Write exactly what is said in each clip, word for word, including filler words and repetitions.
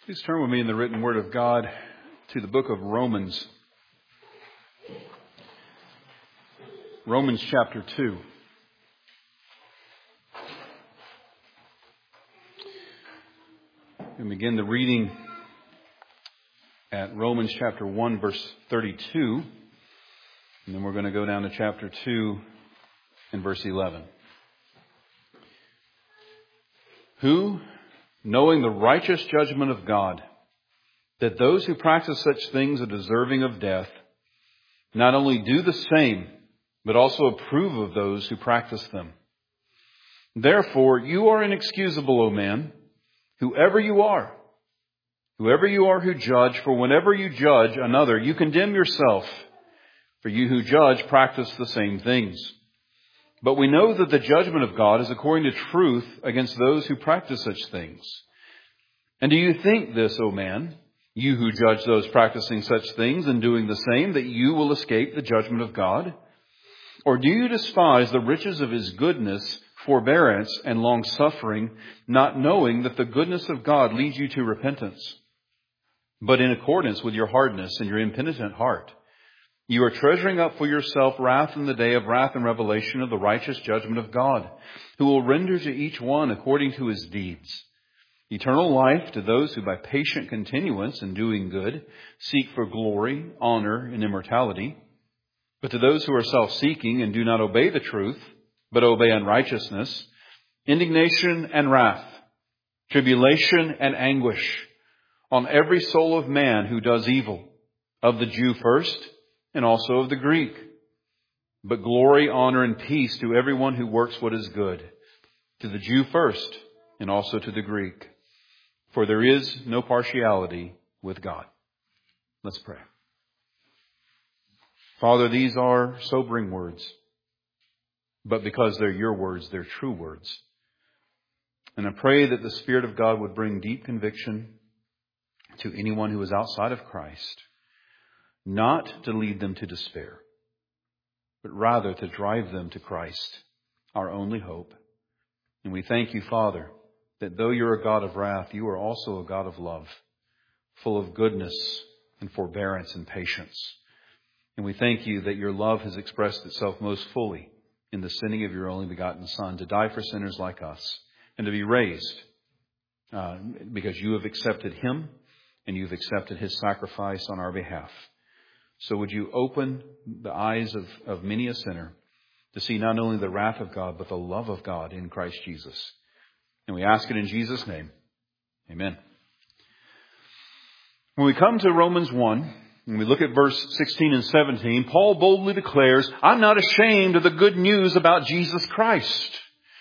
Please turn with me in the written Word of God to the book of Romans. Romans chapter two. We begin the reading at Romans chapter one, verse thirty-two. And then we're going to go down to chapter two and verse eleven. Who, knowing the righteous judgment of God, that those who practice such things are deserving of death, not only do the same, but also approve of those who practice them. Therefore, you are inexcusable, O man, whoever you are, whoever you are who judge, for whenever you judge another, you condemn yourself, for you who judge practice the same things. But we know that the judgment of God is according to truth against those who practice such things. And do you think this, O man, you who judge those practicing such things and doing the same, that you will escape the judgment of God? Or do you despise the riches of his goodness, forbearance, and long-suffering, not knowing that the goodness of God leads you to repentance? But in accordance with your hardness and your impenitent heart, you are treasuring up for yourself wrath in the day of wrath and revelation of the righteous judgment of God, who will render to each one according to his deeds. Eternal life to those who by patient continuance in doing good seek for glory, honor, and immortality. But to those who are self-seeking and do not obey the truth, but obey unrighteousness, indignation and wrath, tribulation and anguish on every soul of man who does evil, of the Jew first, and also of the Greek. But glory, honor, and peace to everyone who works what is good, to the Jew first, and also to the Greek. For there is no partiality with God. Let's pray. Father, these are sobering words, but because they're your words, they're true words. And I pray that the Spirit of God would bring deep conviction to anyone who is outside of Christ, not to lead them to despair, but rather to drive them to Christ, our only hope. And we thank you, Father, that though you're a God of wrath, you are also a God of love, full of goodness and forbearance and patience. And we thank you that your love has expressed itself most fully in the sending of your only begotten Son to die for sinners like us and to be raised uh, because you have accepted him and you've accepted his sacrifice on our behalf. So would you open the eyes of, of many a sinner to see not only the wrath of God, but the love of God in Christ Jesus. And we ask it in Jesus' name. Amen. When we come to Romans one, and we look at verse sixteen and seventeen, Paul boldly declares, I'm not ashamed of the good news about Jesus Christ.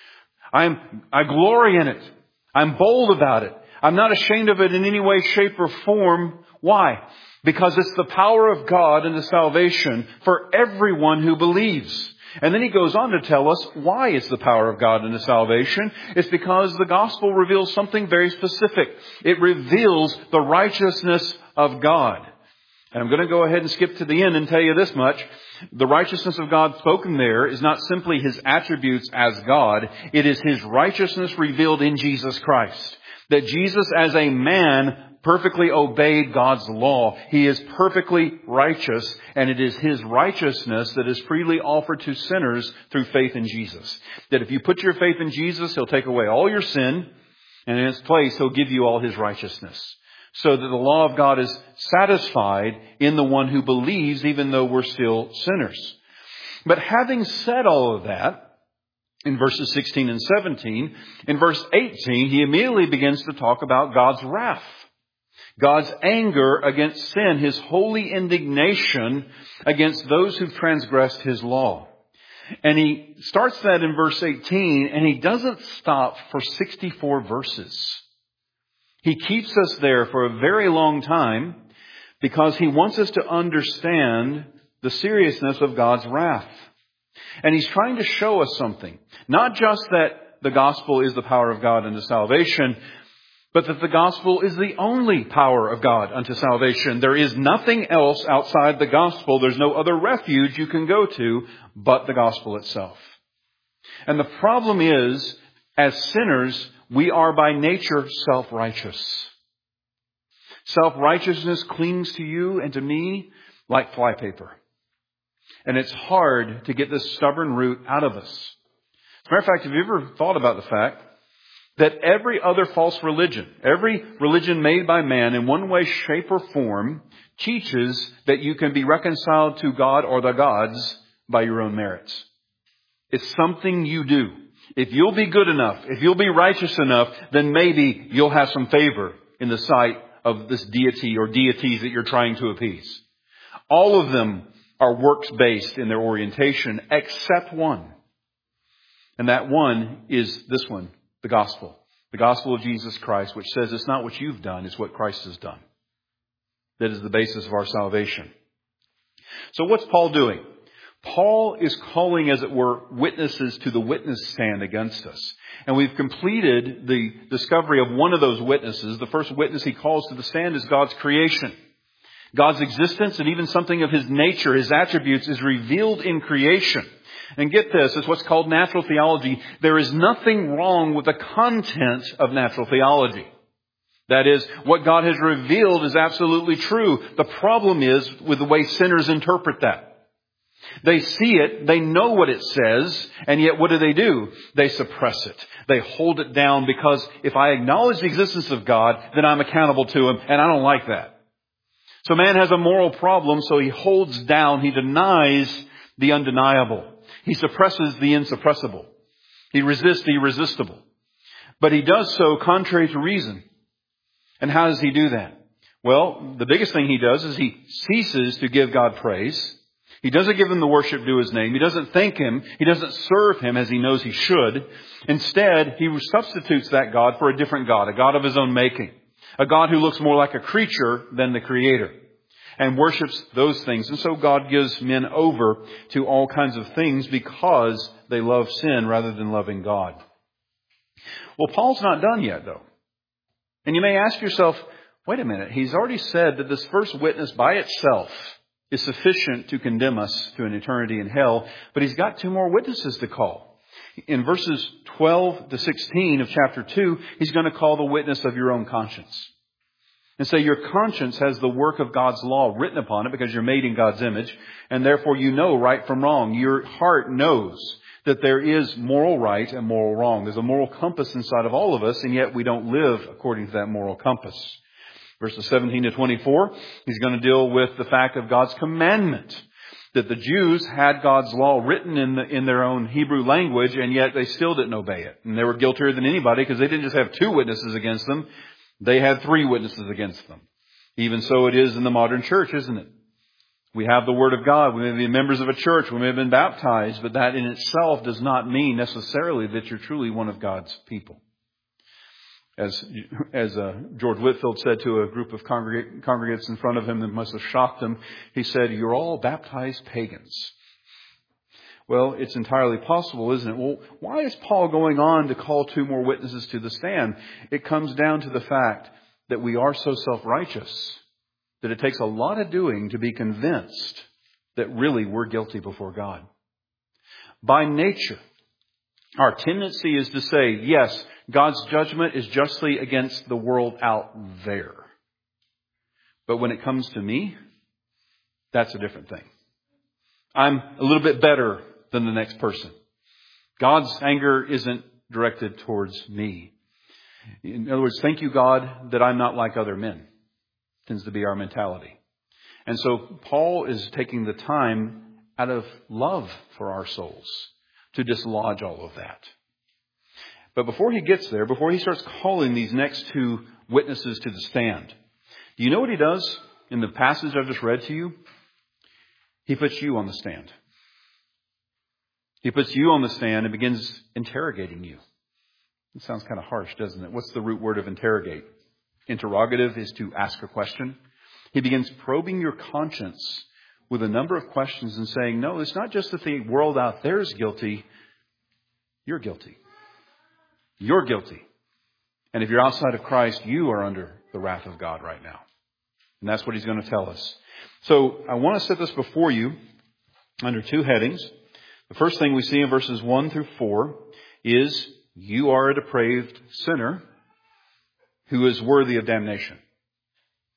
I'm, I glory in it. I'm bold about it. I'm not ashamed of it in any way, shape, or form. Why? Because it's the power of God and the salvation for everyone who believes. And then he goes on to tell us why it's the power of God and the salvation. It's because the gospel reveals something very specific. It reveals the righteousness of God. And I'm going to go ahead and skip to the end and tell you this much. The righteousness of God spoken there is not simply his attributes as God. It is his righteousness revealed in Jesus Christ. That Jesus as a man perfectly obeyed God's law. He is perfectly righteous, and it is his righteousness that is freely offered to sinners through faith in Jesus. That if you put your faith in Jesus, he'll take away all your sin, and in its place, he'll give you all his righteousness. So that the law of God is satisfied in the one who believes, even though we're still sinners. But having said all of that, in verses sixteen and seventeen, in verse eighteen, he immediately begins to talk about God's wrath. God's anger against sin, his holy indignation against those who've transgressed his law. And he starts that in verse eighteen, and he doesn't stop for sixty-four verses. He keeps us there for a very long time because he wants us to understand the seriousness of God's wrath. And he's trying to show us something. Not just that the gospel is the power of God unto salvation, but that the gospel is the only power of God unto salvation. There is nothing else outside the gospel. There's no other refuge you can go to but the gospel itself. And the problem is, as sinners, we are by nature self-righteous. Self-righteousness clings to you and to me like flypaper. And it's hard to get this stubborn root out of us. As a matter of fact, have you ever thought about the fact that every other false religion, every religion made by man in one way, shape, or form, teaches that you can be reconciled to God or the gods by your own merits? It's something you do. If you'll be good enough, if you'll be righteous enough, then maybe you'll have some favor in the sight of this deity or deities that you're trying to appease. All of them are works-based in their orientation, except one. And that one is this one, the gospel. The gospel of Jesus Christ, which says it's not what you've done, it's what Christ has done. That is the basis of our salvation. So what's Paul doing? Paul is calling, as it were, witnesses to the witness stand against us. And we've completed the discovery of one of those witnesses. The first witness he calls to the stand is God's creation. God's existence and even something of His nature, His attributes, is revealed in creation. And get this, it's what's called natural theology. There is nothing wrong with the content of natural theology. That is, what God has revealed is absolutely true. The problem is with the way sinners interpret that. They see it, they know what it says, and yet what do they do? They suppress it. They hold it down because if I acknowledge the existence of God, then I'm accountable to Him, and I don't like that. So man has a moral problem, so he holds down, he denies the undeniable. He suppresses the insuppressible. He resists the irresistible. But he does so contrary to reason. And how does he do that? Well, the biggest thing he does is he ceases to give God praise. He doesn't give Him the worship due His name. He doesn't thank Him. He doesn't serve Him as he knows he should. Instead, he substitutes that God for a different God, a God of his own making. A God who looks more like a creature than the Creator. And worships those things. And so God gives men over to all kinds of things because they love sin rather than loving God. Well, Paul's not done yet, though. And you may ask yourself, wait a minute, he's already said that this first witness by itself is sufficient to condemn us to an eternity in hell, but he's got two more witnesses to call. In verses twelve to sixteen of chapter two, he's going to call the witness of your own conscience. And say your conscience has the work of God's law written upon it because you're made in God's image, and therefore you know right from wrong. Your heart knows that there is moral right and moral wrong. There's a moral compass inside of all of us, and yet we don't live according to that moral compass. Verses seventeen to twenty-four, he's going to deal with the fact of God's commandment. That the Jews had God's law written in the, in their own Hebrew language, and yet they still didn't obey it. And they were guiltier than anybody because they didn't just have two witnesses against them. They had three witnesses against them. Even so it is in the modern church, isn't it? We have the Word of God. We may be members of a church. We may have been baptized, but that in itself does not mean necessarily that you're truly one of God's people. As as uh, George Whitefield said to a group of congreg- congregants in front of him that must have shocked them, he said, "You're all baptized pagans." Well, it's entirely possible, isn't it? Well, why is Paul going on to call two more witnesses to the stand? It comes down to the fact that we are so self-righteous that it takes a lot of doing to be convinced that really we're guilty before God. By nature, our tendency is to say, yes, God's judgment is justly against the world out there. But when it comes to me, that's a different thing. I'm a little bit better than the next person. God's anger isn't directed towards me. In other words, thank you, God, that I'm not like other men. Tends to be our mentality. And so Paul is taking the time out of love for our souls to dislodge all of that. But before he gets there, before he starts calling these next two witnesses to the stand, do you know what he does in the passage I've just read to you? He puts you on the stand. He puts you on the stand and begins interrogating you. It sounds kind of harsh, doesn't it? What's the root word of interrogate? Interrogative is to ask a question. He begins probing your conscience with a number of questions and saying, no, it's not just that the world out there is guilty. You're guilty. You're guilty. And if you're outside of Christ, you are under the wrath of God right now. And that's what he's going to tell us. So I want to set this before you under two headings. The first thing we see in verses one through four is you are a depraved sinner who is worthy of damnation.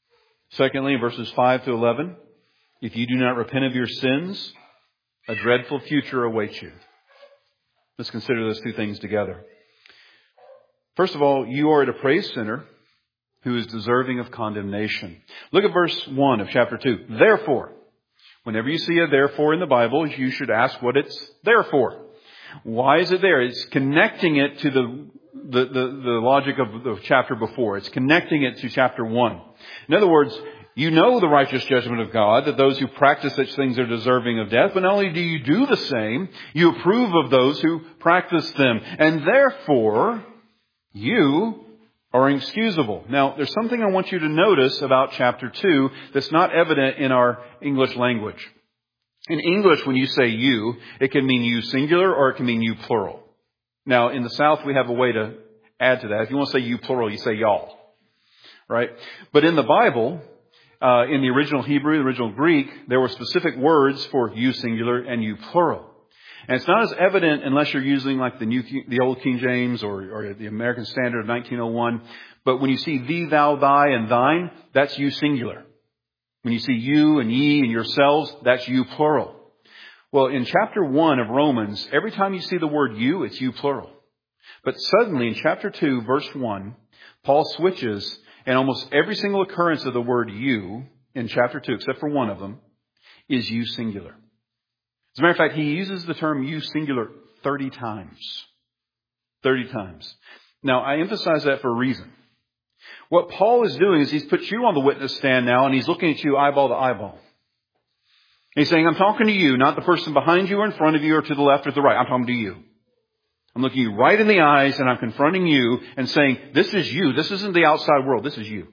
Secondly, in verses five to eleven, if you do not repent of your sins, a dreadful future awaits you. Let's consider those two things together. First of all, you are a depraved sinner who is deserving of condemnation. Look at verse one of chapter two. Therefore, whenever you see a therefore in the Bible, you should ask what it's there for. Why is it there? It's connecting it to the, the, the, the logic of the chapter before. It's connecting it to chapter one. In other words, you know the righteous judgment of God, that those who practice such things are deserving of death. But not only do you do the same, you approve of those who practice them. And therefore, you are inexcusable. Now, there's something I want you to notice about chapter two that's not evident in our English language. In English, when you say you, it can mean you singular or it can mean you plural. Now, in the South, we have a way to add to that. If you want to say you plural, you say y'all. Right? But in the Bible, uh, in the original Hebrew, the original Greek, there were specific words for you singular and you plural. And it's not as evident unless you're using like the new, the old King James or, or the American Standard of nineteen oh one. But when you see thee, thou, thy, and thine, that's you singular. When you see you and ye and yourselves, that's you plural. Well, in chapter one of Romans, every time you see the word you, it's you plural. But suddenly in chapter two, verse one, Paul switches, and almost every single occurrence of the word you in chapter two, except for one of them, is you singular. As a matter of fact, he uses the term you singular thirty times. thirty times. Now, I emphasize that for a reason. What Paul is doing is he's put you on the witness stand now, and he's looking at you eyeball to eyeball. He's saying, I'm talking to you, not the person behind you or in front of you or to the left or to the right. I'm talking to you. I'm looking you right in the eyes, and I'm confronting you and saying, this is you. This isn't the outside world. This is you.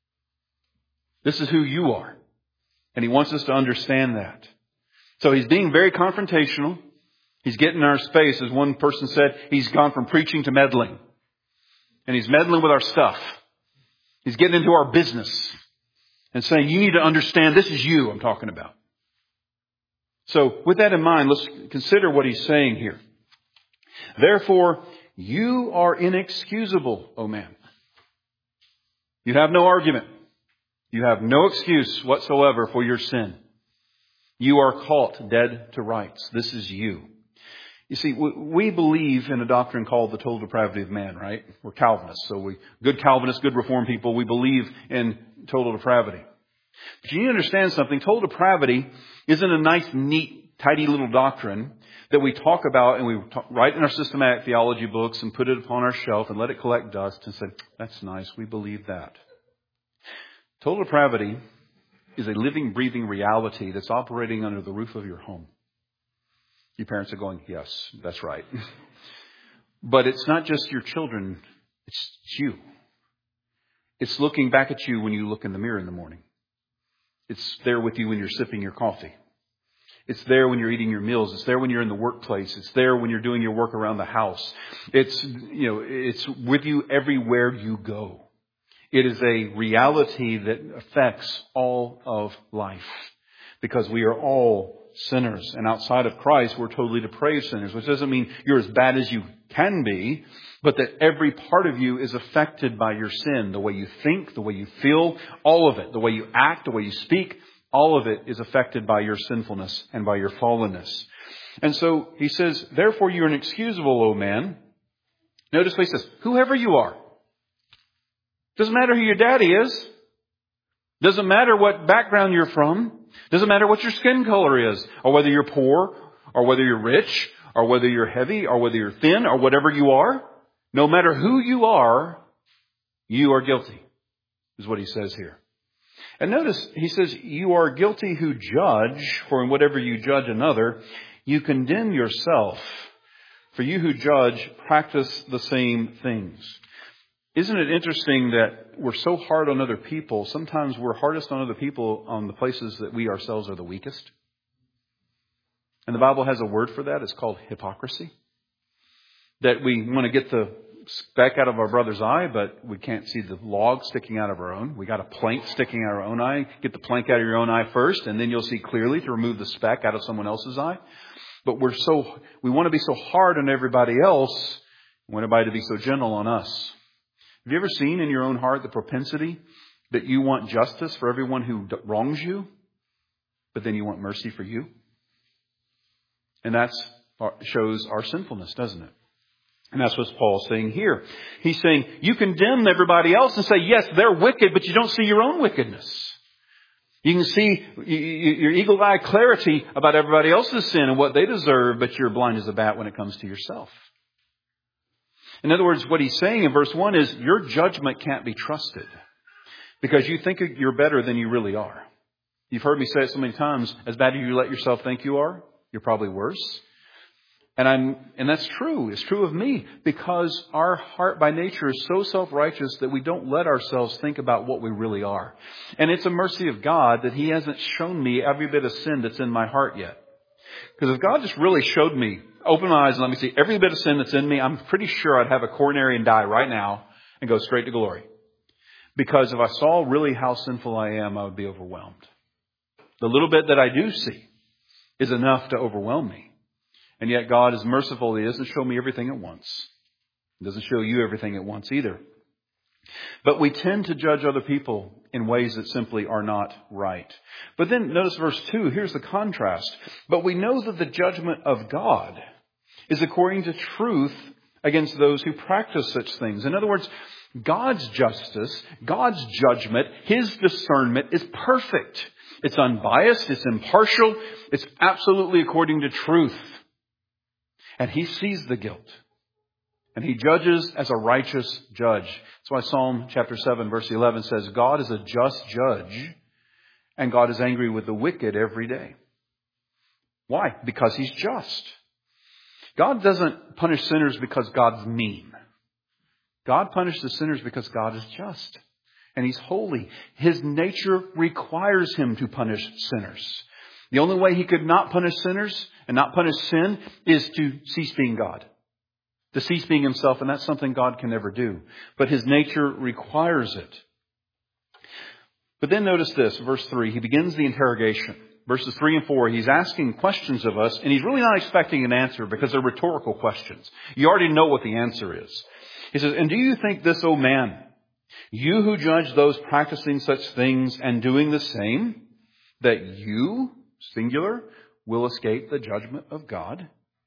This is who you are. And he wants us to understand that. So he's being very confrontational. He's getting in our space. As one person said, he's gone from preaching to meddling. And he's meddling with our stuff. He's getting into our business and saying, you need to understand this is you I'm talking about. So with that in mind, let's consider what he's saying here. Therefore, you are inexcusable, O man. You have no argument. You have no excuse whatsoever for your sin. You are caught dead to rights. This is you. You see, we believe in a doctrine called the total depravity of man, right? We're Calvinists. So we, good Calvinists, good Reformed people, we believe in total depravity. But you need to understand something. Total depravity isn't a nice, neat, tidy little doctrine that we talk about and we talk, write in our systematic theology books and put it upon our shelf and let it collect dust and say, that's nice. We believe that. Total depravity is a living, breathing reality that's operating under the roof of your home. Your parents are going, yes, that's right. But it's not just your children, it's you. It's looking back at you when you look in the mirror in the morning. It's there with you when you're sipping your coffee. It's there when you're eating your meals. It's there when you're in the workplace. It's there when you're doing your work around the house. It's, you know, it's with you everywhere you go. It is a reality that affects all of life because we are all sinners. And outside of Christ, we're totally depraved sinners, which doesn't mean you're as bad as you can be, but that every part of you is affected by your sin. The way you think, the way you feel, all of it. The way you act, the way you speak, all of it is affected by your sinfulness and by your fallenness. And so he says, therefore you're inexcusable, O man. Notice what he says, whoever you are. Doesn't matter who your daddy is. Doesn't matter what background you're from. Doesn't matter what your skin color is, or whether you're poor, or whether you're rich, or whether you're heavy, or whether you're thin, or whatever you are. No matter who you are, you are guilty, is what he says here. And notice, he says, you are guilty who judge, for in whatever you judge another, you condemn yourself. For you who judge practice the same things. Isn't it interesting that we're so hard on other people? Sometimes we're hardest on other people on the places that we ourselves are the weakest. And the Bible has a word for that. It's called hypocrisy. That we want to get the speck out of our brother's eye, but we can't see the log sticking out of our own. We got a plank sticking out of our own eye. Get the plank out of your own eye first, and then you'll see clearly to remove the speck out of someone else's eye. But we're so, we want to be so hard on everybody else. We want everybody to be so gentle on us. Have you ever seen in your own heart the propensity That you want justice for everyone who wrongs you, but then you want mercy for you? And that shows our sinfulness, doesn't it? And that's what Paul's saying here. He's saying you condemn everybody else and say, yes, they're wicked, but you don't see your own wickedness. You can see your eagle-eye clarity about everybody else's sin and what they deserve, but you're blind as a bat when it comes to yourself. In other words, what he's saying in verse one is your judgment can't be trusted because you think you're better than you really are. You've heard me say it so many times, as bad as you let yourself think you are, you're probably worse. And I'm, and that's true. It's true of me because our heart by nature is so self-righteous that we don't let ourselves think about what we really are. And it's a mercy of God that He hasn't shown me every bit of sin that's in my heart yet. Because if God just really showed me, open my eyes and let me see every bit of sin that's in me, I'm pretty sure I'd have a coronary and die right now and go straight to glory. Because if I saw really how sinful I am, I would be overwhelmed. The little bit that I do see is enough to overwhelm me. And yet God is merciful. He doesn't show me everything at once. He doesn't show you everything at once either. But we tend to judge other people in ways that simply are not right. But then notice verse two. Here's the contrast. But we know that the judgment of God is according to truth against those who practice such things. In other words, God's justice, God's judgment, His discernment is perfect. It's unbiased. It's impartial. It's absolutely according to truth. And He sees the guilt. And He judges as a righteous judge. That's why Psalm chapter seven verse eleven says, God is a just judge and God is angry with the wicked every day. Why? Because He's just. God doesn't punish sinners because God's mean. God punishes sinners because God is just. And He's holy. His nature requires Him to punish sinners. The only way He could not punish sinners and not punish sin is to cease being God. To cease being Himself, and that's something God can never do. But His nature requires it. But then notice this, verse three, He begins the interrogation. Verses three and four, He's asking questions of us, and He's really not expecting an answer because they're rhetorical questions. You already know what the answer is. He says, and do you think this, O man, you who judge those practicing such things and doing the same, that you, singular, will escape the judgment of God?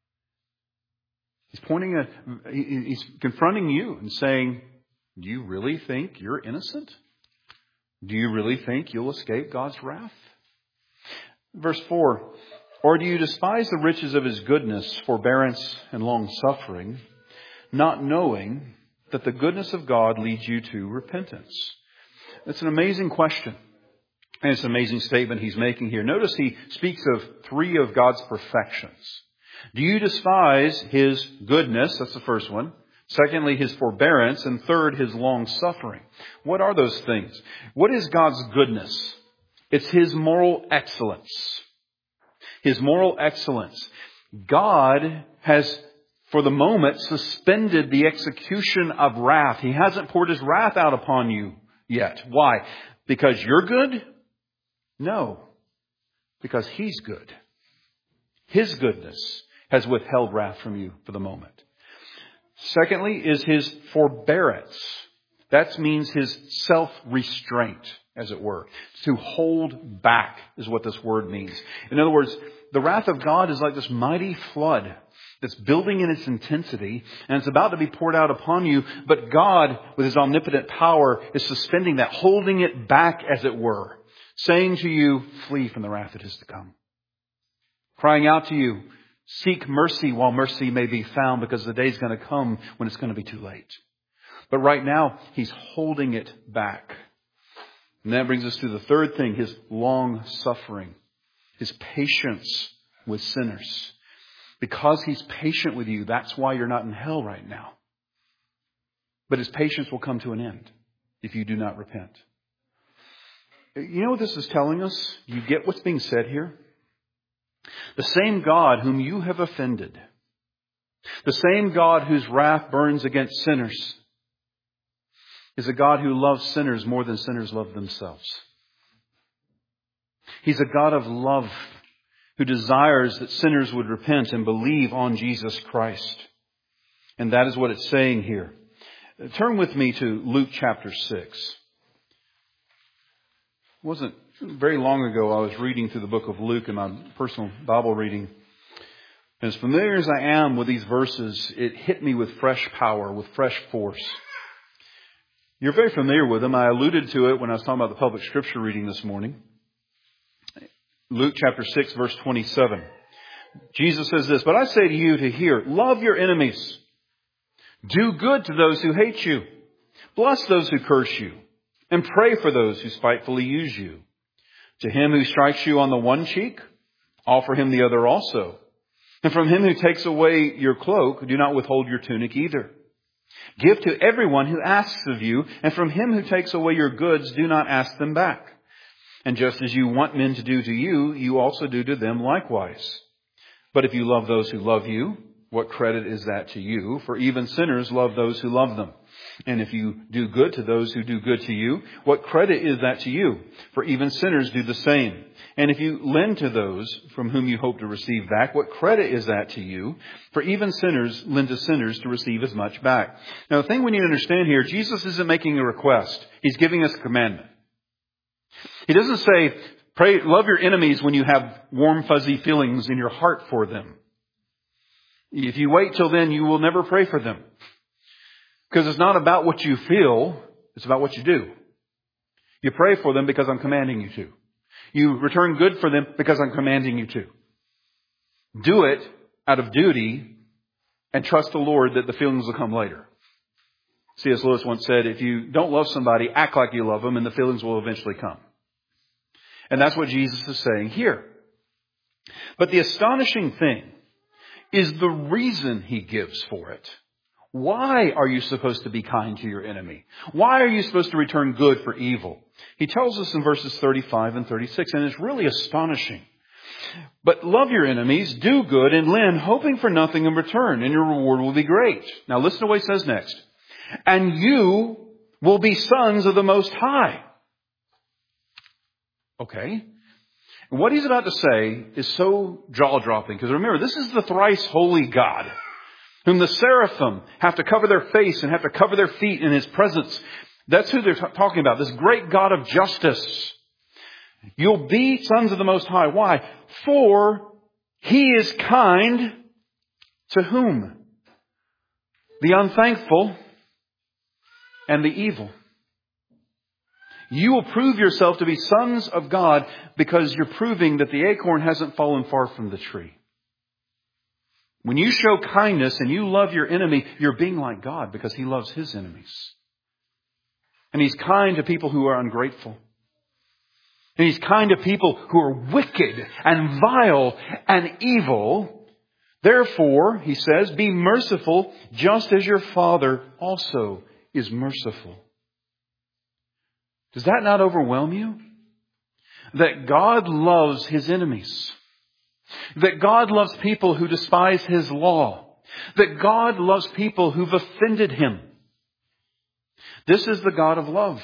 He's pointing at, he's confronting you and saying, do you really think you're innocent? Do you really think you'll escape God's wrath? Verse four, or do you despise the riches of His goodness, forbearance, and long suffering, not knowing that the goodness of God leads you to repentance? That's an amazing question. And it's an amazing statement He's making here. Notice He speaks of three of God's perfections. Do you despise His goodness? That's the first one. Secondly, His forbearance. And third, His long suffering. What are those things? What is God's goodness? It's His moral excellence. His moral excellence. God has, for the moment, suspended the execution of wrath. He hasn't poured His wrath out upon you yet. Why? Because you're good? No. Because He's good. His goodness has withheld wrath from you for the moment. Secondly is His forbearance. That means His self-restraint, as it were. To hold back is what this word means. In other words, the wrath of God is like this mighty flood that's building in its intensity, and it's about to be poured out upon you. But God, with His omnipotent power, is suspending that, holding it back, as it were. Saying to you, flee from the wrath that is to come. Crying out to you, seek mercy while mercy may be found, because the day is going to come when it's going to be too late. But right now, He's holding it back. And that brings us to the third thing, His long suffering. His patience with sinners. Because He's patient with you, that's why you're not in hell right now. But His patience will come to an end if you do not repent. You know what this is telling us? You get what's being said here? The same God whom you have offended, the same God whose wrath burns against sinners, is a God who loves sinners more than sinners love themselves. He's a God of love who desires that sinners would repent and believe on Jesus Christ. And that is what it's saying here. Turn with me to Luke chapter six. wasn't very long ago I was reading through the book of Luke in my personal Bible reading. And as familiar as I am with these verses, it hit me with fresh power, with fresh force. You're very familiar with them. I alluded to it when I was talking about the public scripture reading this morning. Luke chapter six, verse twenty-seven. Jesus says this, "But I say to you to hear, love your enemies. Do good to those who hate you. Bless those who curse you. And pray for those who spitefully use you. To him who strikes you on the one cheek, offer him the other also. And from him who takes away your cloak, do not withhold your tunic either. Give to everyone who asks of you, and from him who takes away your goods, do not ask them back. And just as you want men to do to you, you also do to them likewise. But if you love those who love you, what credit is that to you? For even sinners love those who love them. And if you do good to those who do good to you, what credit is that to you? For even sinners do the same. And if you lend to those from whom you hope to receive back, what credit is that to you? For even sinners lend to sinners to receive as much back." Now, the thing we need to understand here, Jesus isn't making a request. He's giving us a commandment. He doesn't say, pray, love your enemies when you have warm, fuzzy feelings in your heart for them. If you wait till then, you will never pray for them. Because it's not about what you feel, it's about what you do. You pray for them because I'm commanding you to. You return good for them because I'm commanding you to. Do it out of duty and trust the Lord that the feelings will come later. C S Lewis once said, if you don't love somebody, act like you love them and the feelings will eventually come. And that's what Jesus is saying here. But the astonishing thing is the reason he gives for it. Why are you supposed to be kind to your enemy? Why are you supposed to return good for evil? He tells us in verses thirty-five and thirty-six, and it's really astonishing. "But love your enemies, do good, and lend, hoping for nothing in return, and your reward will be great." Now listen to what he says next. "And you will be sons of the Most High." Okay. And what he's about to say is so jaw-dropping, because remember, this is the thrice holy God, whom the seraphim have to cover their face and have to cover their feet in his presence. That's who they're t- talking about, this great God of justice. You'll be sons of the Most High. Why? For he is kind to whom? The unthankful and the evil. You will prove yourself to be sons of God because you're proving that the acorn hasn't fallen far from the tree. When you show kindness and you love your enemy, you're being like God because he loves his enemies. And he's kind to people who are ungrateful. And he's kind to people who are wicked and vile and evil. Therefore, he says, be merciful just as your Father also is merciful. Does that not overwhelm you? That God loves his enemies. That God loves people who despise his law. That God loves people who've offended him. This is the God of love.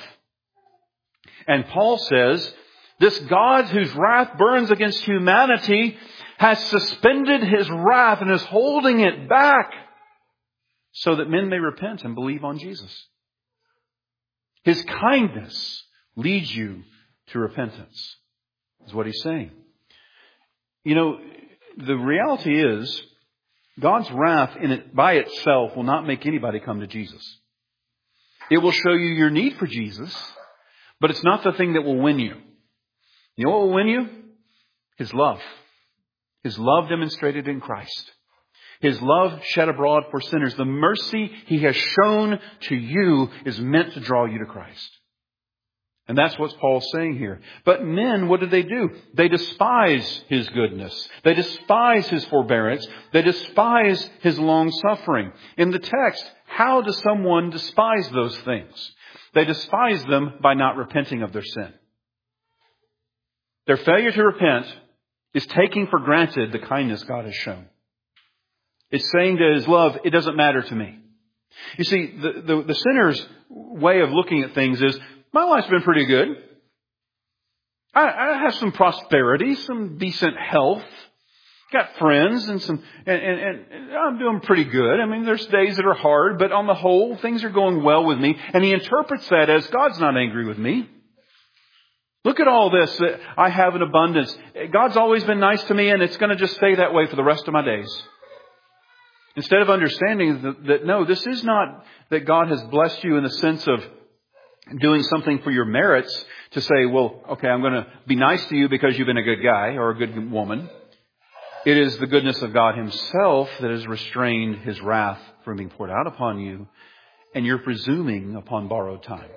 And Paul says, this God whose wrath burns against humanity has suspended his wrath and is holding it back so that men may repent and believe on Jesus. His kindness leads you to repentance, is what he's saying. You know, the reality is, God's wrath in it by itself will not make anybody come to Jesus. It will show you your need for Jesus, but it's not the thing that will win you. You know what will win you? His love. His love demonstrated in Christ. His love shed abroad for sinners. The mercy he has shown to you is meant to draw you to Christ. And that's what Paul's saying here. But men, what do they do? They despise his goodness. They despise his forbearance. They despise his long suffering. In the text, how does someone despise those things? They despise them by not repenting of their sin. Their failure to repent is taking for granted the kindness God has shown. It's saying to his love, it doesn't matter to me. You see, the, the, the sinner's way of looking at things is, my life's been pretty good. I, I have some prosperity, some decent health, got friends, and some, and, and, and I'm doing pretty good. I mean, there's days that are hard, but on the whole, things are going well with me. And he interprets that as God's not angry with me. Look at all this that I have in abundance. God's always been nice to me, and it's going to just stay that way for the rest of my days. Instead of understanding that, that no, this is not that God has blessed you in the sense of doing something for your merits to say, well, okay, I'm going to be nice to you because you've been a good guy or a good woman. It is the goodness of God Himself that has restrained His wrath from being poured out upon you, and you're presuming upon borrowed time.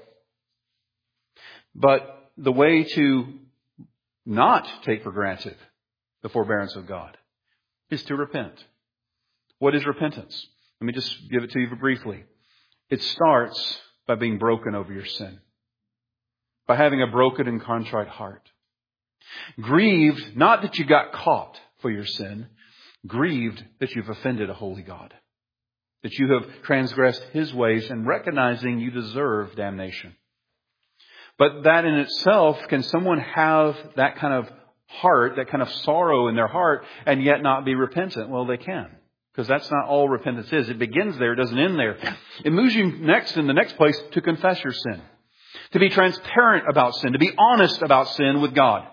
But the way to not take for granted the forbearance of God is to repent. What is repentance? Let me just give it to you briefly. It starts by being broken over your sin. By having a broken and contrite heart. Grieved, not that you got caught for your sin. Grieved that you've offended a holy God. That you have transgressed His ways and recognizing you deserve damnation. But that in itself, can someone have that kind of heart, that kind of sorrow in their heart, and yet not be repentant? Well, they can. Because that's not all repentance is. It begins there, it doesn't end there. It moves you next, in the next place, to confess your sin. To be transparent about sin. To be honest about sin with God.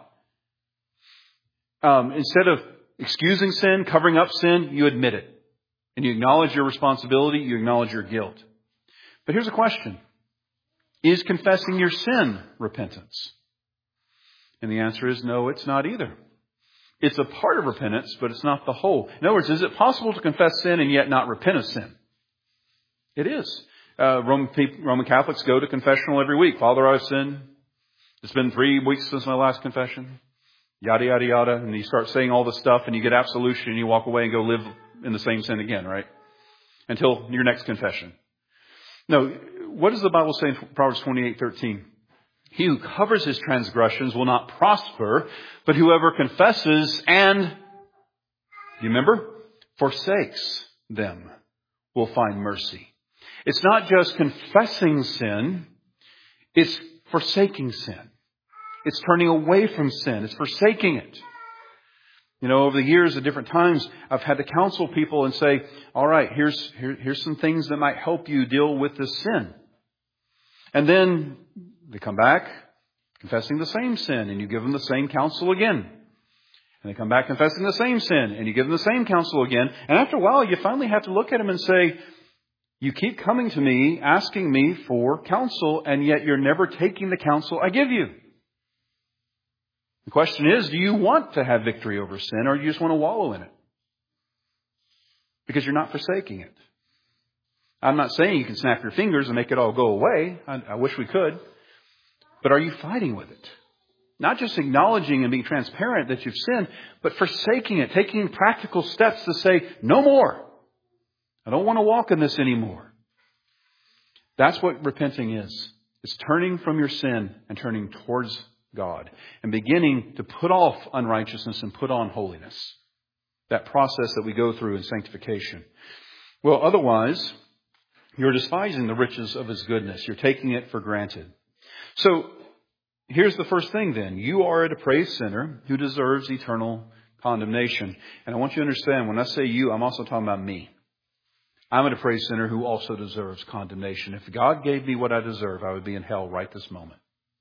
Um, instead of excusing sin, covering up sin, you admit it. And you acknowledge your responsibility, you acknowledge your guilt. But here's a question. Is confessing your sin repentance? And the answer is no, it's not either. It's a part of repentance, but it's not the whole. In other words, is it possible to confess sin and yet not repent of sin? It is. Uh, Roman, people, Roman Catholics go to confessional every week. Father, I've sinned. It's been three weeks since my last confession. Yada, yada, yada. And you start saying all this stuff and you get absolution and you walk away and go live in the same sin again, right? Until your next confession. No, what does the Bible say in Proverbs twenty-eight thirteen? He who covers his transgressions will not prosper, but whoever confesses and, you remember, forsakes them will find mercy. It's not just confessing sin, it's forsaking sin. It's turning away from sin. It's forsaking it. You know, over the years at different times, I've had to counsel people and say, all right, here's, here, here's some things that might help you deal with this sin. And then they come back confessing the same sin and you give them the same counsel again. And they come back confessing the same sin and you give them the same counsel again. And after a while, you finally have to look at them and say, you keep coming to me, asking me for counsel, and yet you're never taking the counsel I give you. The question is, do you want to have victory over sin, or do you just want to wallow in it? Because you're not forsaking it. I'm not saying you can snap your fingers and make it all go away. I, I wish we could. But are you fighting with it? Not just acknowledging and being transparent that you've sinned, but forsaking it, taking practical steps to say, no more. I don't want to walk in this anymore. That's what repenting is. It's turning from your sin and turning towards God and beginning to put off unrighteousness and put on holiness. That process that we go through in sanctification. Well, otherwise, you're despising the riches of His goodness. You're taking it for granted. So, here's the first thing then. You are a depraved sinner who deserves eternal condemnation. And I want you to understand, when I say you, I'm also talking about me. I'm a depraved sinner who also deserves condemnation. If God gave me what I deserve, I would be in hell right this moment.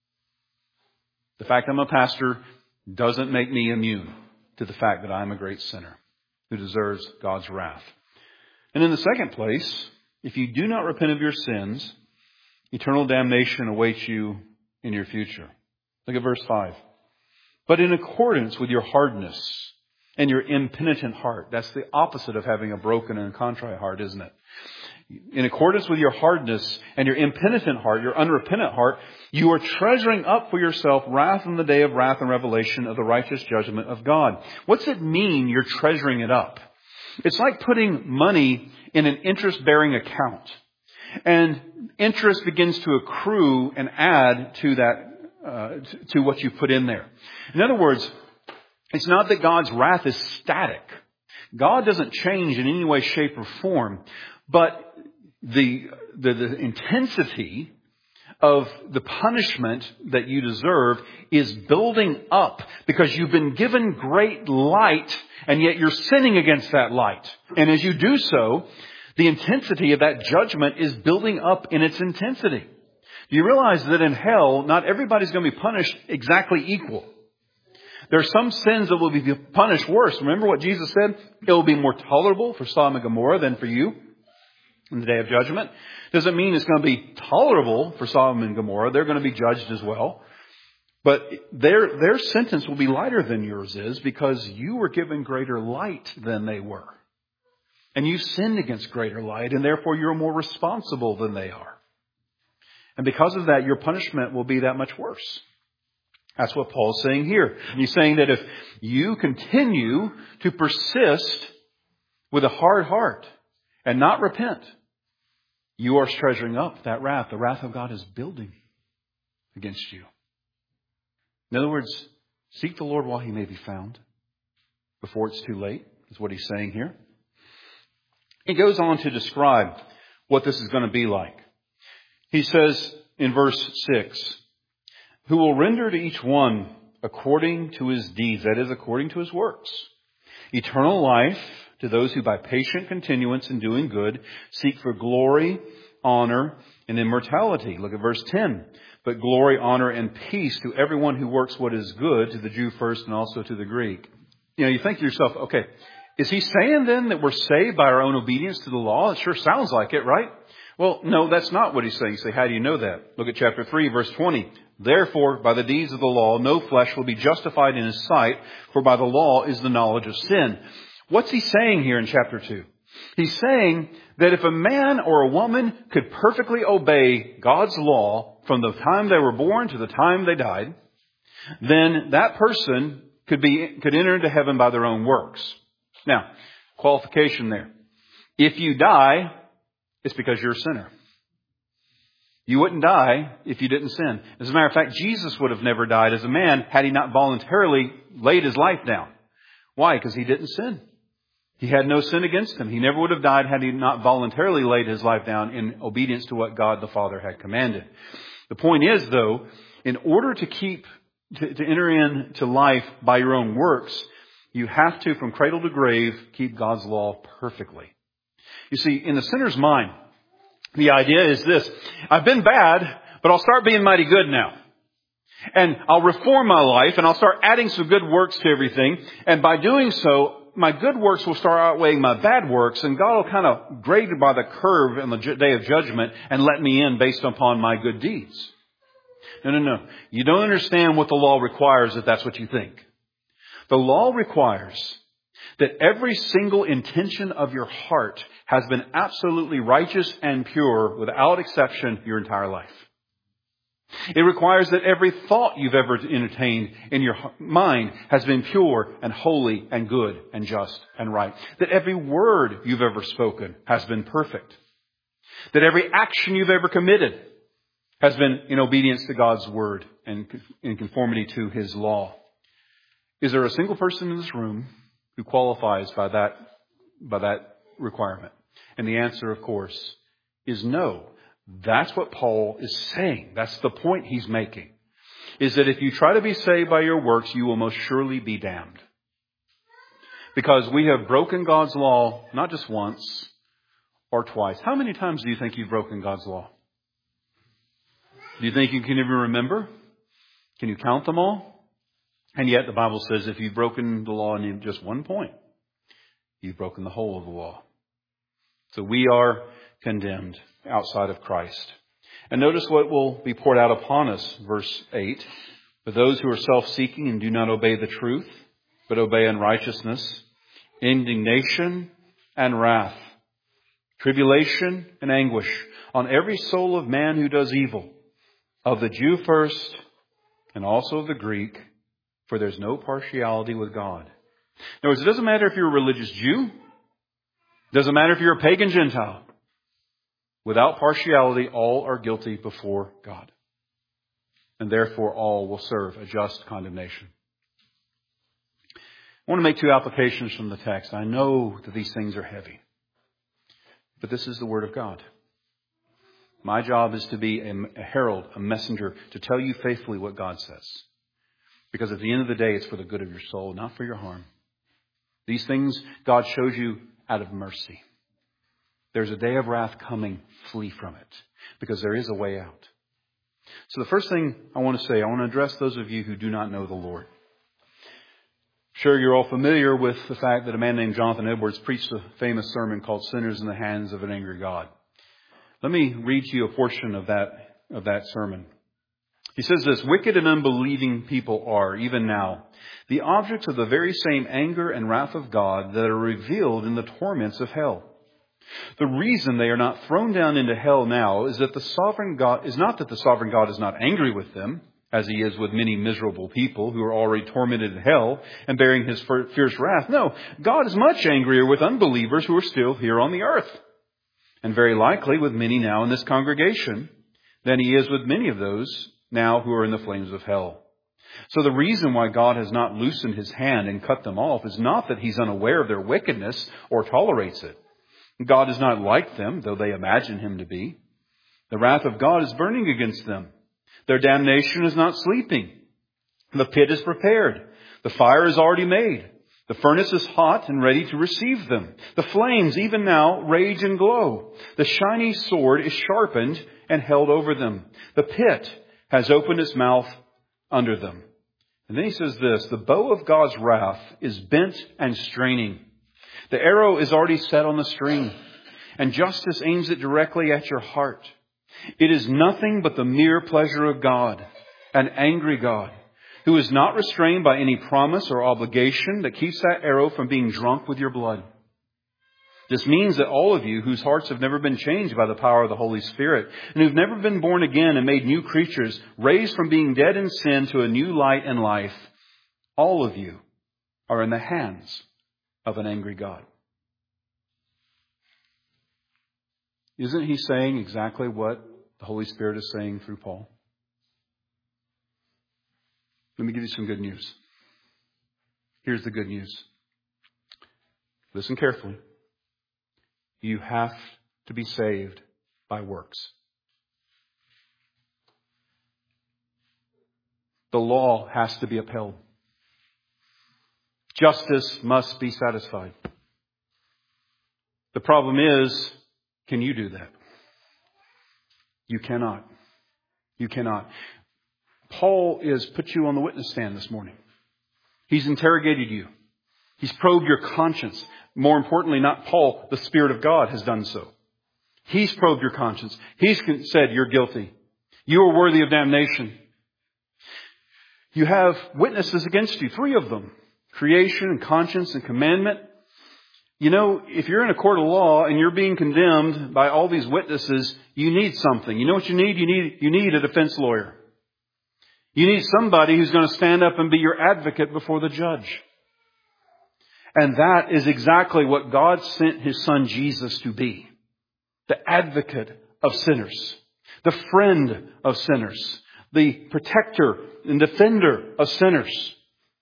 The fact I'm a pastor doesn't make me immune to the fact that I'm a great sinner who deserves God's wrath. And in the second place, if you do not repent of your sins, eternal damnation awaits you in your future. Look at verse five. But in accordance with your hardness and your impenitent heart. That's the opposite of having a broken and contrite heart, isn't it? In accordance with your hardness and your impenitent heart, your unrepentant heart, you are treasuring up for yourself wrath in the day of wrath and revelation of the righteous judgment of God. What's it mean you're treasuring it up? It's like putting money in an interest-bearing account. And interest begins to accrue and add to that, uh, to what you put in there. In other words, it's not that God's wrath is static. God doesn't change in any way, shape, or form. But the, the, the intensity of the punishment that you deserve is building up because you've been given great light and yet you're sinning against that light. And as you do so, the intensity of that judgment is building up in its intensity. You realize that in hell, not everybody's going to be punished exactly equal. There are some sins that will be punished worse. Remember what Jesus said? It will be more tolerable for Sodom and Gomorrah than for you in the day of judgment. Doesn't mean it's going to be tolerable for Sodom and Gomorrah. They're going to be judged as well. But their, their sentence will be lighter than yours is because you were given greater light than they were. And you sinned against greater light, and therefore you're more responsible than they are. And because of that, your punishment will be that much worse. That's what Paul's saying here. He's saying that if you continue to persist with a hard heart and not repent, you are treasuring up that wrath. The wrath of God is building against you. In other words, seek the Lord while he may be found, before it's too late, is what he's saying here. He goes on to describe what this is going to be like. He says in verse six, who will render to each one according to his deeds, that is, according to his works, eternal life to those who by patient continuance in doing good seek for glory, honor, and immortality. Look at verse ten. But glory, honor, and peace to everyone who works what is good, to the Jew first and also to the Greek. You know, you think to yourself, okay, is he saying then that we're saved by our own obedience to the law? It sure sounds like it, right? Well, no, that's not what he's saying. You say, how do you know that? Look at chapter three, verse twenty. Therefore, by the deeds of the law, no flesh will be justified in his sight, for by the law is the knowledge of sin. What's he saying here in chapter two? He's saying that if a man or a woman could perfectly obey God's law from the time they were born to the time they died, then that person could be, could enter into heaven by their own works. Now, qualification there. If you die, it's because you're a sinner. You wouldn't die if you didn't sin. As a matter of fact, Jesus would have never died as a man had he not voluntarily laid his life down. Why? Because he didn't sin. He had no sin against him. He never would have died had he not voluntarily laid his life down in obedience to what God the Father had commanded. The point is, though, in order to keep, to, to enter into life by your own works, you have to, from cradle to grave, keep God's law perfectly. You see, in the sinner's mind, the idea is this: I've been bad, but I'll start being mighty good now. And I'll reform my life, and I'll start adding some good works to everything. And by doing so, my good works will start outweighing my bad works, and God will kind of grade by the curve on the day of judgment and let me in based upon my good deeds. No, no, no. You don't understand what the law requires if that's what you think. The law requires that every single intention of your heart has been absolutely righteous and pure without exception your entire life. It requires that every thought you've ever entertained in your mind has been pure and holy and good and just and right. That every word you've ever spoken has been perfect. That every action you've ever committed has been in obedience to God's word and in conformity to his law. Is there a single person in this room who qualifies by that, by that requirement? And the answer, of course, is no. That's what Paul is saying. That's the point he's making. Is that if you try to be saved by your works, you will most surely be damned. Because we have broken God's law not just once or twice. How many times do you think you've broken God's law? Do you think you can even remember? Can you count them all? And yet the Bible says if you've broken the law in just one point, you've broken the whole of the law. So we are condemned outside of Christ. And notice what will be poured out upon us, verse eight. But those who are self-seeking and do not obey the truth, but obey unrighteousness, indignation and wrath, tribulation and anguish on every soul of man who does evil, of the Jew first and also of the Greek, for there's no partiality with God. In other words, it doesn't matter if you're a religious Jew. It doesn't matter if you're a pagan Gentile. Without partiality, all are guilty before God. And therefore, all will serve a just condemnation. I want to make two applications from the text. I know that these things are heavy. But this is the Word of God. My job is to be a herald, a messenger, to tell you faithfully what God says. Because at the end of the day, it's for the good of your soul, not for your harm. These things God shows you out of mercy. There's a day of wrath coming. Flee from it. Because there is a way out. So the first thing I want to say, I want to address those of you who do not know the Lord. Sure, you're all familiar with the fact that a man named Jonathan Edwards preached a famous sermon called Sinners in the Hands of an Angry God. Let me read to you a portion of that, of that sermon. He says this: wicked and unbelieving people are, even now, the objects of the very same anger and wrath of God that are revealed in the torments of hell. The reason they are not thrown down into hell now is that the sovereign God is not that the sovereign God is not angry with them, as he is with many miserable people who are already tormented in hell and bearing his fierce wrath. No, God is much angrier with unbelievers who are still here on the earth, and very likely with many now in this congregation, than he is with many of those now who are in the flames of hell. So the reason why God has not loosened his hand and cut them off is not that he's unaware of their wickedness or tolerates it. God is not like them, though they imagine him to be. The wrath of God is burning against them. Their damnation is not sleeping. The pit is prepared. The fire is already made. The furnace is hot and ready to receive them. The flames even now rage and glow. The shiny sword is sharpened and held over them. The pit has opened its mouth under them. And then he says this: the bow of God's wrath is bent and straining. The arrow is already set on the string, and justice aims it directly at your heart. It is nothing but the mere pleasure of God, an angry God, who is not restrained by any promise or obligation that keeps that arrow from being drunk with your blood. This means that all of you whose hearts have never been changed by the power of the Holy Spirit, and who've never been born again and made new creatures, raised from being dead in sin to a new light and life, all of you are in the hands of an angry God. Isn't he saying exactly what the Holy Spirit is saying through Paul? Let me give you some good news. Here's the good news. Listen carefully. You have to be saved by works. The law has to be upheld. Justice must be satisfied. The problem is, can you do that? You cannot. You cannot. Paul has put you on the witness stand this morning. He's interrogated you. He's probed your conscience. More importantly, not Paul, the Spirit of God has done so. He's probed your conscience. He's said you're guilty. You are worthy of damnation. You have witnesses against you, three of them. Creation and conscience and commandment. You know, if you're in a court of law and you're being condemned by all these witnesses, you need something. You know what you need? You need, you need a defense lawyer. You need somebody who's going to stand up and be your advocate before the judge. And that is exactly what God sent his son Jesus to be. The advocate of sinners. The friend of sinners. The protector and defender of sinners.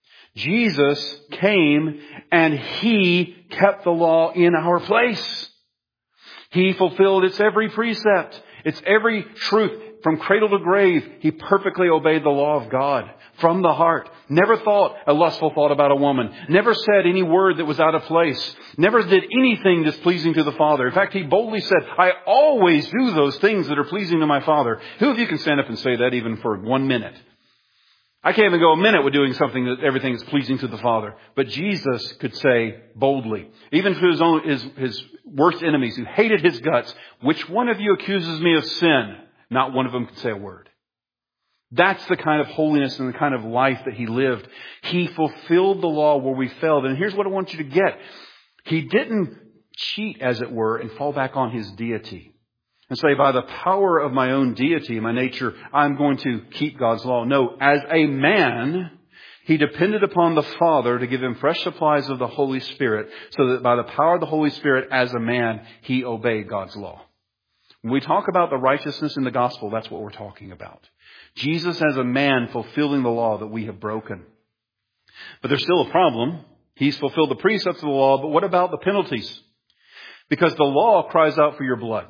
Jesus came and he kept the law in our place. He fulfilled its every precept, its every truth. From cradle to grave, he perfectly obeyed the law of God from the heart. Never thought a lustful thought about a woman. Never said any word that was out of place. Never did anything displeasing to the Father. In fact, he boldly said, I always do those things that are pleasing to my Father. Who of you can stand up and say that even for one minute? I can't even go a minute with doing something that everything is pleasing to the Father. But Jesus could say boldly, even to his own, his, his worst enemies who hated his guts, which one of you accuses me of sin? Not one of them could say a word. That's the kind of holiness and the kind of life that he lived. He fulfilled the law where we failed. And here's what I want you to get. He didn't cheat, as it were, and fall back on his deity and say, by the power of my own deity, my nature, I'm going to keep God's law. No, as a man, he depended upon the Father to give him fresh supplies of the Holy Spirit so that by the power of the Holy Spirit, as a man, he obeyed God's law. When we talk about the righteousness in the gospel, that's what we're talking about. Jesus as a man fulfilling the law that we have broken. But there's still a problem. He's fulfilled the precepts of the law, but what about the penalties? Because the law cries out for your blood.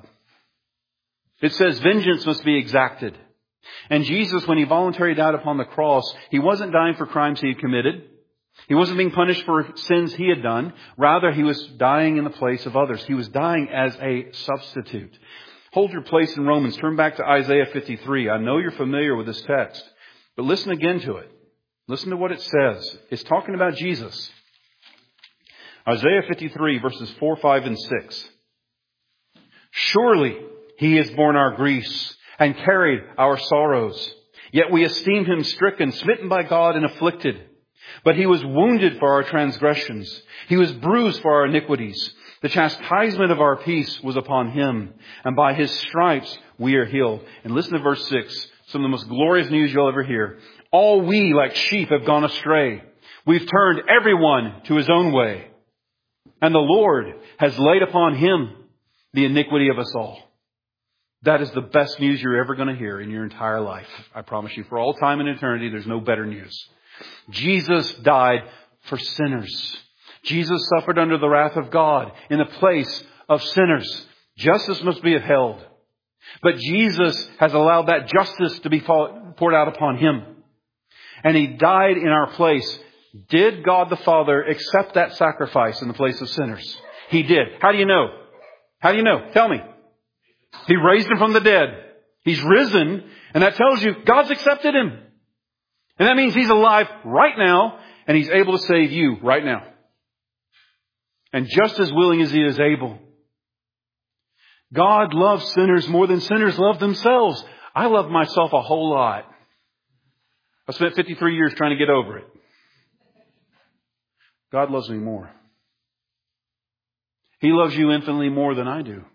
It says vengeance must be exacted. And Jesus, when he voluntarily died upon the cross, he wasn't dying for crimes he had committed. He wasn't being punished for sins he had done. Rather, he was dying in the place of others. He was dying as a substitute. hold your place in Romans. Turn back to Isaiah fifty-three. I know you're familiar with this text, but listen again to it. Listen to what it says. It's talking about Jesus. Isaiah fifty-three, verses four, five, and six. Surely He has borne our griefs and carried our sorrows. Yet we esteemed Him stricken, smitten by God, and afflicted. But He was wounded for our transgressions. He was bruised for our iniquities. The chastisement of our peace was upon Him, and by His stripes we are healed. And listen to verse six, some of the most glorious news you'll ever hear. All we like sheep have gone astray. We've turned everyone to his own way. And the Lord has laid upon Him the iniquity of us all. That is the best news you're ever going to hear in your entire life. I promise you, for all time and eternity, there's no better news. Jesus died for sinners. Jesus suffered under the wrath of God in the place of sinners. Justice must be upheld. But Jesus has allowed that justice to be poured out upon Him. And He died in our place. Did God the Father accept that sacrifice in the place of sinners? He did. How do you know? How do you know? Tell me. He raised Him from the dead. He's risen, and that tells you God's accepted Him. And that means He's alive right now, and He's able to save you right now. And just as willing as He is able. God loves sinners more than sinners love themselves. I love myself a whole lot. I spent fifty-three years trying to get over it. God loves me more. He loves you infinitely more than I do.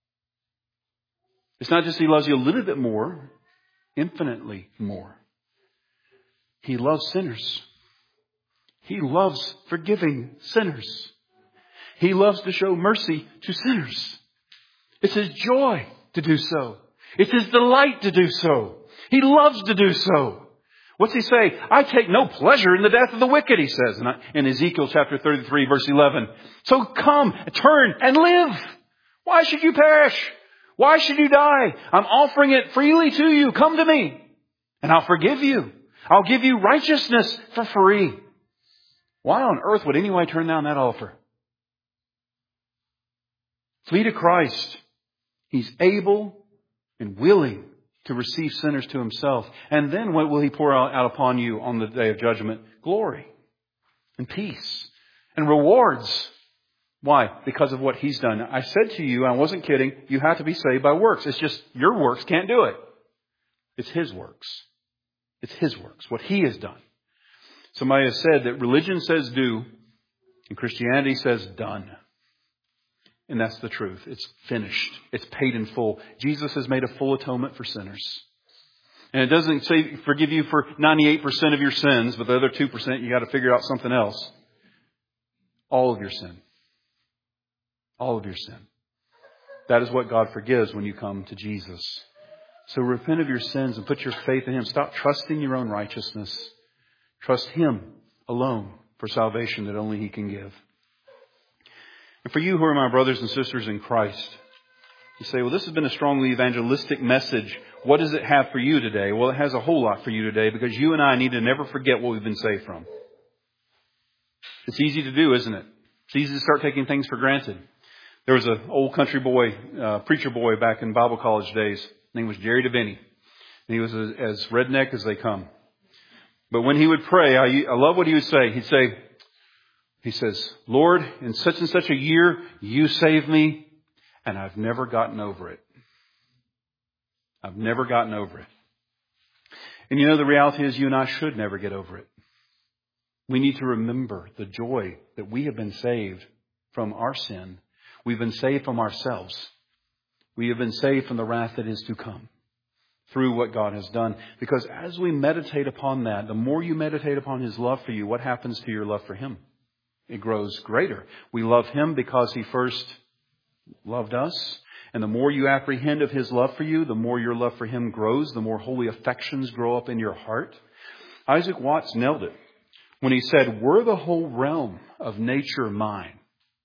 It's not just He loves you a little bit more, infinitely more. He loves sinners. He loves forgiving sinners. He loves to show mercy to sinners. It's His joy to do so. It's His delight to do so. He loves to do so. What's He say? I take no pleasure in the death of the wicked, He says in Ezekiel chapter thirty-three, verse eleven. So come, turn and live. Why should you perish? Why should you die? I'm offering it freely to you. Come to me and I'll forgive you. I'll give you righteousness for free. Why on earth would anyone turn down that offer? Flee to Christ. He's able and willing to receive sinners to Himself. And then what will He pour out, out upon you on the day of judgment? Glory and peace and rewards. Why? Because of what He's done. I said to you, I wasn't kidding, you have to be saved by works. It's just your works can't do it. It's His works. It's His works, what He has done. Somebody has said that religion says do and Christianity says done. And that's the truth. It's finished. It's paid in full. Jesus has made a full atonement for sinners. And it doesn't say forgive you for ninety-eight percent of your sins, but the other two percent you got to figure out something else. All of your sin. All of your sin. That is what God forgives when you come to Jesus. So repent of your sins and put your faith in Him. Stop trusting your own righteousness. Trust Him alone for salvation that only He can give. And for you who are my brothers and sisters in Christ, you say, well, this has been a strongly evangelistic message. What does it have for you today? Well, it has a whole lot for you today because you and I need to never forget what we've been saved from. It's easy to do, isn't it? It's easy to start taking things for granted. There was an old country boy, uh, preacher boy back in Bible college days. His name was Jerry Deviney. And he was as, as redneck as they come. But when he would pray, I, I love what he would say. He'd say, he says, Lord, in such and such a year, you saved me, and I've never gotten over it. I've never gotten over it. And you know, the reality is you and I should never get over it. We need to remember the joy that we have been saved from our sin. We've been saved from ourselves. We have been saved from the wrath that is to come through what God has done. Because as we meditate upon that, the more you meditate upon His love for you, what happens to your love for Him? It grows greater. We love Him because He first loved us. And the more you apprehend of His love for you, the more your love for Him grows, the more holy affections grow up in your heart. Isaac Watts nailed it when he said, were the whole realm of nature mine,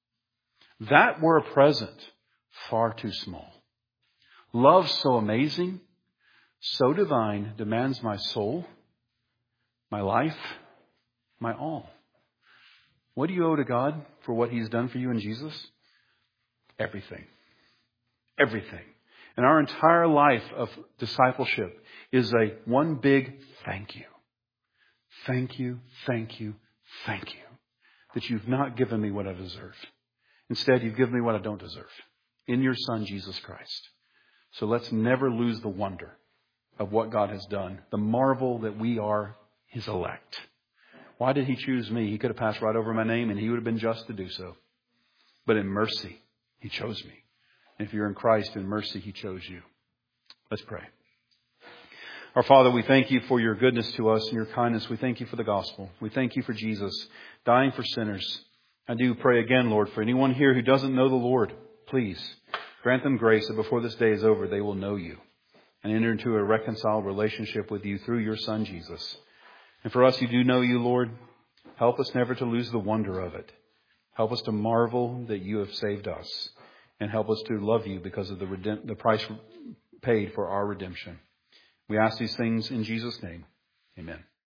that were a present far too small. Love so amazing, so divine, demands my soul, my life, my all. What do you owe to God for what He's done for you in Jesus? Everything. Everything. And our entire life of discipleship is a one big thank you. Thank you, thank you, thank you. That you've not given me what I deserve. Instead, you've given me what I don't deserve. In your Son, Jesus Christ. So let's never lose the wonder of what God has done. The marvel that we are His elect. Why did He choose me? He could have passed right over my name and He would have been just to do so. But in mercy, He chose me. And if you're in Christ, in mercy, He chose you. Let's pray. Our Father, we thank You for Your goodness to us and Your kindness. We thank You for the gospel. We thank You for Jesus dying for sinners. I do pray again, Lord, for anyone here who doesn't know the Lord, please grant them grace that before this day is over, they will know You and enter into a reconciled relationship with You through Your Son, Jesus. And for us who do know You, Lord, help us never to lose the wonder of it. Help us to marvel that You have saved us. And help us to love You because of the, redemp- the price paid for our redemption. We ask these things in Jesus' name. Amen.